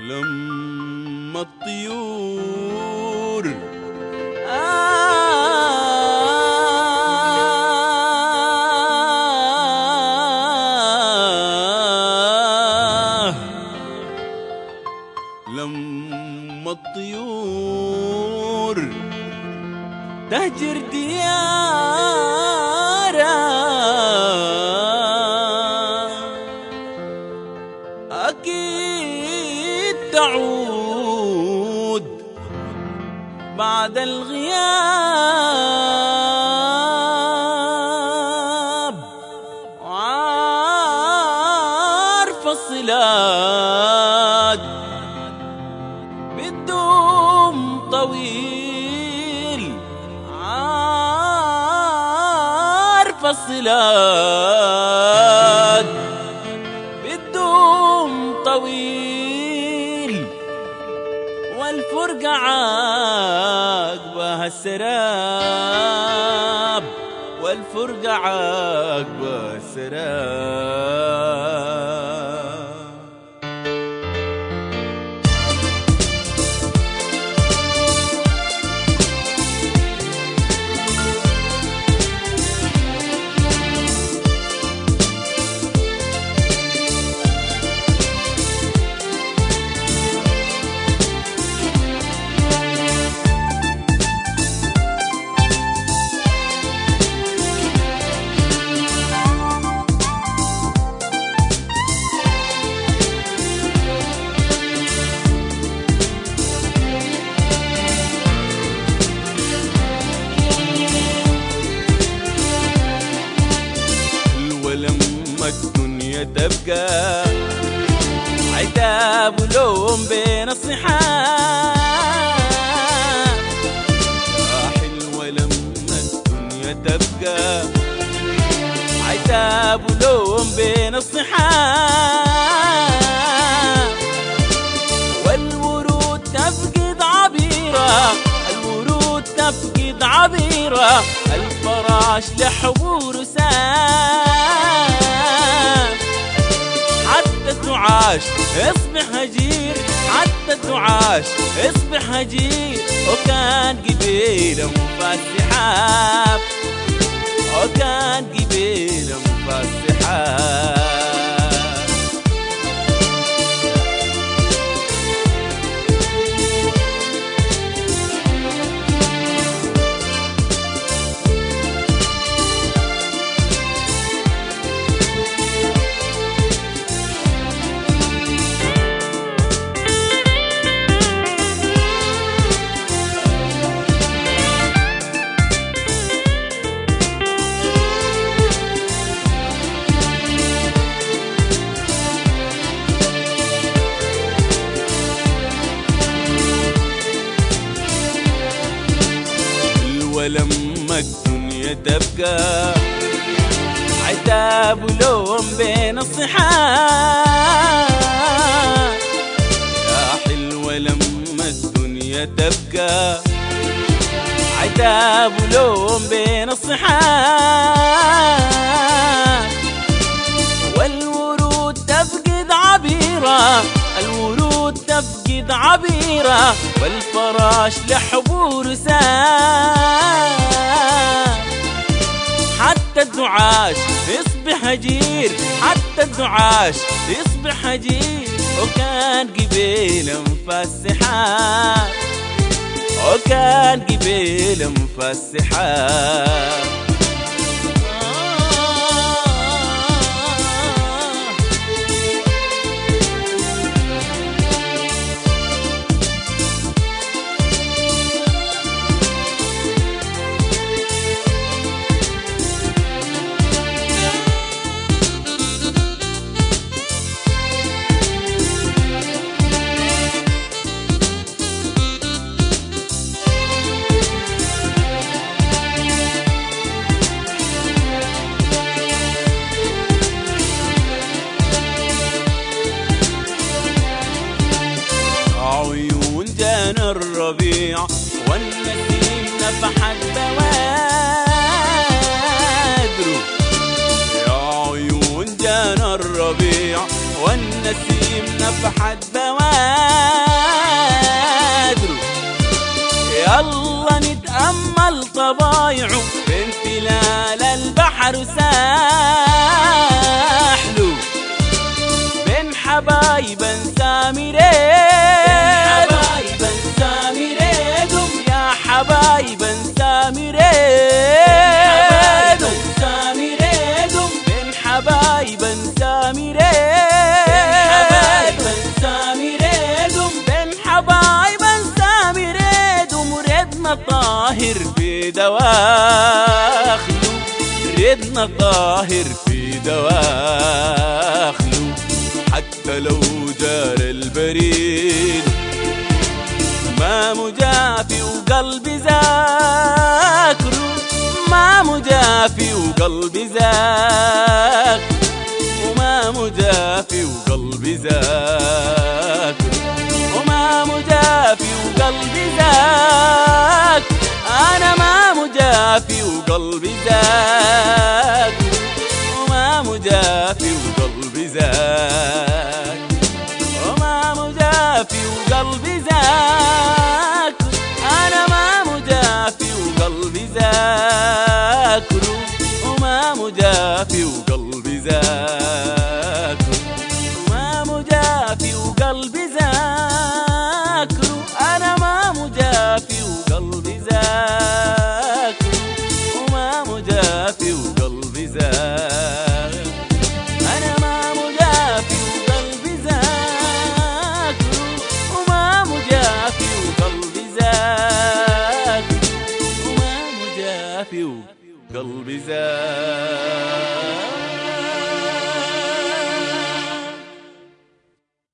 لما الطيور لما الطيور تهجر ديارها أكيد تعود بعد الغياب، وعارفة الصلات بالدوم طويل، عارفة الصلات بالدوم طويل، والفرقة عاقبها السراب، والفرقة عاقبها السراب. ولما الدنيا تبقى عتاب ولوم بين الصحاب، يا حلوة لما الدنيا تبقى عتاب ولوم بين الصحاب، والورود تفقد عبيرة، الورود تفقد عبيرة، الفراش لحبور سام، حتى الدعاش اصبح هجير، حتى الدعاش اصبح هجير، وكان قبيله مفاس سحاب، وكان قبيله مفاس سحاب. ولما الدنيا تبقى عتاب ولوم بين الصحاب، يا حلوة لما الدنيا تبقى عتاب ولوم بين الصحاب، والورود تفقد عبيرة، الورود تفقد عبيرة، والفراش لحبور سام، حتى الدعاش يصبح هجير، حتى الدعاش يصبح هجير، وكان قبيله مفاس سحاب، وكان قبيله مفاس سحاب. الربيع والنسيم نفحت بوادره، يا عيون جانا الربيع والنسيم نفحت بوادره. يلا نتأمل طبايعه بانفلال البحر ساحله، بين حبايبا سامرين يا حبايبا سامرين، بين حبايبا سامرين، بين حبايبا سامرين، وردنا طاهر في دواخله، ردنا طاهر في دواخله. حتى لو جار البريد ما مجافي وقلبي ذاكره، ما مجافي وقلبي ذاك، وما مجافي وقلبي ذاك، وما مجافي وقلبي ذاك، أنا ما مجافي وقلبي ذاك، وما مجافي وقلبي ذاك، وما مجافي وقلبي ذاك، أنا ما مجافي وقلبي ذاكر، وما مجافي وقلبي ذاكر، وما مجافي وقلبي ذاكر، أنا ما مجافي وقلبي ذاكر، وما مجافي وقلبي ذاكر، أنا ما مجافي وقلبي ذاكر، وما مجافي وقلبي ذاكر، وما مجافي وقلبي ذاكر.